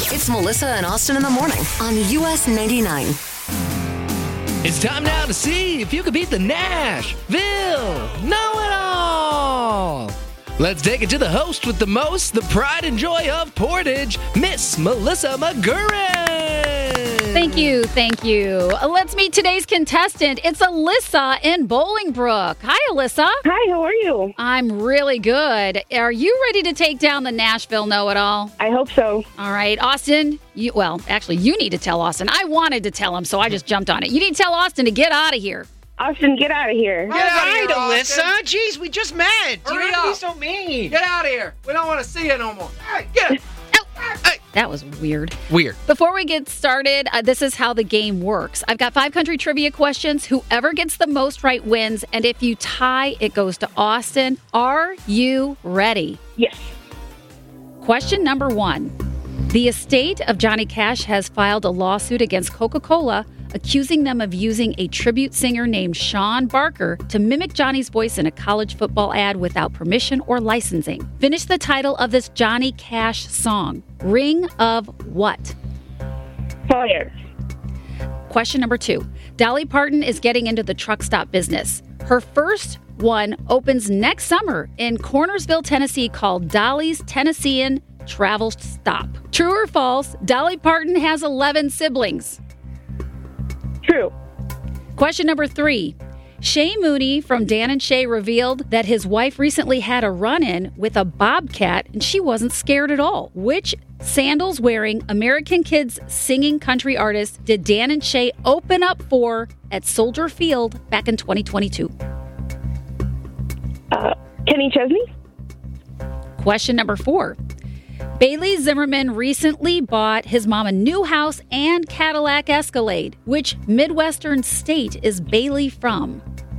It's Melissa and Austin in the morning on US 99. It's time now to see if you can beat the Nashville Know-It-All. Let's take it to the host with the most, the pride and joy of Portage, Miss Melissa McGurran. Thank you. Let's meet today's contestant. It's Alyssa in Bolingbrook. Hi, Alyssa. Hi, how are you? I'm really good. Are you ready to take down the Nashville Know-It-All? I hope so. All right, Austin. You need to tell Austin. I wanted to tell him, so I just jumped on it. You need to tell Austin to get out of here. Austin, get out of here. All right, Austin. Alyssa. Jeez, we just met. You Hurry don't have to be up. so mean. Get out of here. We don't want to see you no more. Hey, get it. Hey. That was weird. Weird. Before we get started, this is how the game works. I've got 5 country trivia questions. Whoever gets the most right wins. And if you tie, it goes to Austin. Are you ready? Yes. Question number 1. The estate of Johnny Cash has filed a lawsuit against Coca-Cola, accusing them of using a tribute singer named Sean Barker to mimic Johnny's voice in a college football ad without permission or licensing. Finish the title of this Johnny Cash song. Ring of what? Fire. Question number 2. Dolly Parton is getting into the truck stop business. Her first one opens next summer in Cornersville, Tennessee, called Dolly's Tennessean Travel Stop. True or false, Dolly Parton has 11 siblings. True. Question number 3. Shay Mooney from Dan and Shay revealed that his wife recently had a run-in with a bobcat and she wasn't scared at all. Which sandals-wearing American Kids singing country artist did Dan and Shay open up for at Soldier Field back in 2022? Kenny Chesney? Question number 4. Bailey Zimmerman recently bought his mom a new house and Cadillac Escalade. Which Midwestern state is Bailey from?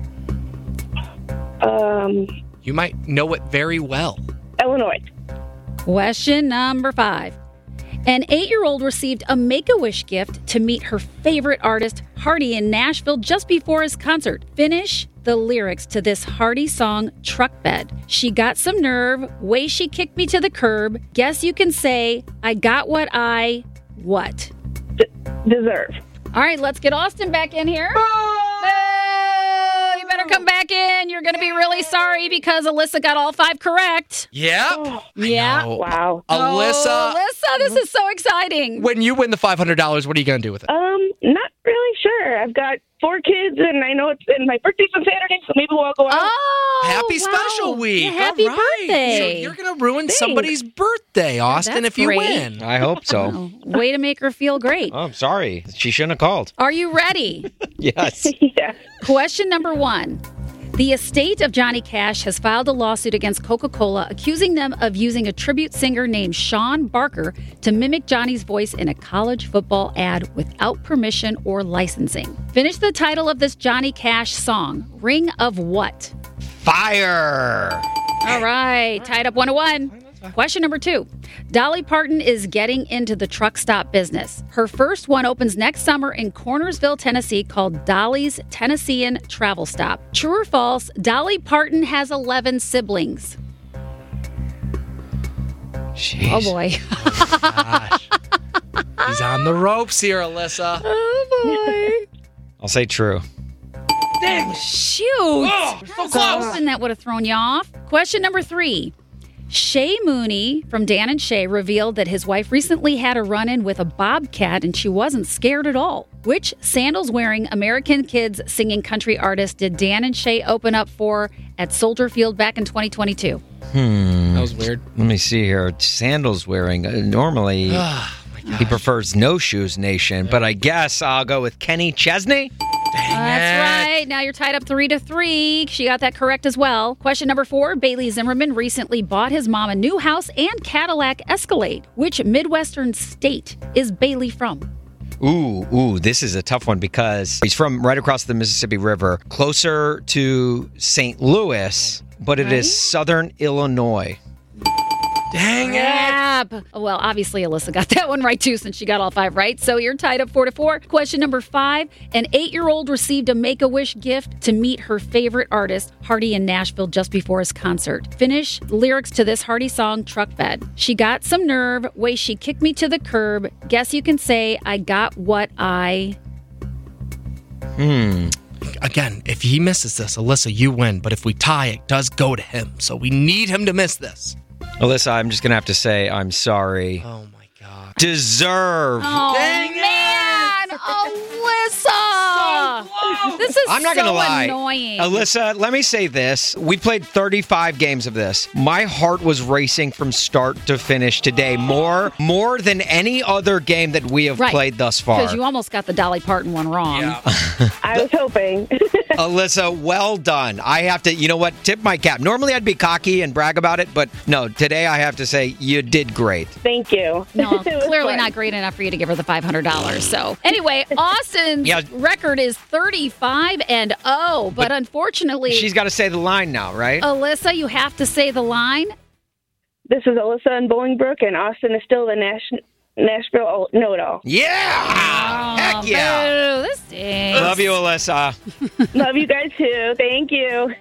You might know it very well. Illinois. Question number 5. An 8-year-old received a Make-A-Wish gift to meet her favorite artist, Hardy, in Nashville just before his concert. Finish the lyrics to this Hardy song, Truck Bed. She got some nerve, way she kicked me to the curb. Guess you can say, I got what I... what? Deserve. All right, let's get Austin back in here. Boo! You better come back in. You're going to be really sorry because Alyssa got all 5 correct. Yep. Yeah. know. Wow. Alyssa, Alyssa, this is so exciting. when you win the $500, what are you going to do with it? Not really sure. I've got 4 kids, and I know and my birthday's on Saturday, so maybe we'll all go out. Oh, Happy wow. special week. Yeah, happy All right. birthday. So you're going to ruin somebody's birthday, Austin, That's if you great. win. I hope so. Oh, way to make her feel great. Oh, I'm sorry. She shouldn't have called. Are you ready? Yes. Yeah. Question number 1. The estate of Johnny Cash has filed a lawsuit against Coca-Cola, accusing them of using a tribute singer named Sean Barker to mimic Johnny's voice in a college football ad without permission or licensing. Finish the title of this Johnny Cash song. Ring of what? Fire. All right, tied up 1-1. Question number 2. Dolly Parton is getting into the truck stop business. Her first one opens next summer in Cornersville, Tennessee, called Dolly's Tennessean Travel Stop. True or false, Dolly Parton has 11 siblings. Jeez. Oh, boy. Gosh. He's on the ropes here, Alyssa. Oh, boy. I'll say true. Dang. Shoot. Oh, so close. And that would have thrown you off. Question number 3. Shay Mooney from Dan and Shay revealed that his wife recently had a run-in with a bobcat and she wasn't scared at all. Which sandals-wearing American Kids singing country artist did Dan and Shay open up for at Soldier Field back in 2022? That was weird. Let me see here. Sandals wearing. Normally, Oh, my gosh. he prefers no shoes nation, but I guess I'll go with Kenny Chesney. That's right. Now you're tied up 3-3. She got that correct as well. Question number 4. Bailey Zimmerman recently bought his mom a new house and Cadillac Escalade. Which Midwestern state is Bailey from? Ooh, this is a tough one because he's from right across the Mississippi River, closer to St. Louis, but it is southern Illinois. Dang it. Crap. Well, obviously, Alyssa got that one right, too, since she got all 5 right. So you're tied up 4-4. Question number 5. An 8-year-old received a Make-A-Wish gift to meet her favorite artist, Hardy, in Nashville just before his concert. Finish lyrics to this Hardy song, Truck Bed. She got some nerve, way she kicked me to the curb. Guess you can say I got what I... Again, if he misses this, Alyssa, you win. But if we tie, it does go to him. So we need him to miss this. Alyssa, I'm just going to have to say I'm sorry. Oh, my God. Deserve. Oh, Dang it. man! Alyssa! This is I'm not so gonna lie. annoying. Alyssa, let me say this. We played 35 games of this. My heart was racing from start to finish today. More than any other game that we have played thus far. Because you almost got the Dolly Parton one wrong. Yeah. I was hoping. Alyssa, well done. I have to, you know what, tip my cap. Normally I'd be cocky and brag about it, but no, today I have to say you did great. Thank you. No, It was clearly fun. not great enough for you to give her the $500. So anyway, Austin's record is 35-0, but unfortunately, She's got to say the line now, right? Alyssa, you have to say the line. This is Alyssa in Bolingbrook, and Austin is still the Nashville know-it-all. Yeah! Heck yeah! Boo, this stinks. Love you, Alyssa. Love you guys, too. Thank you.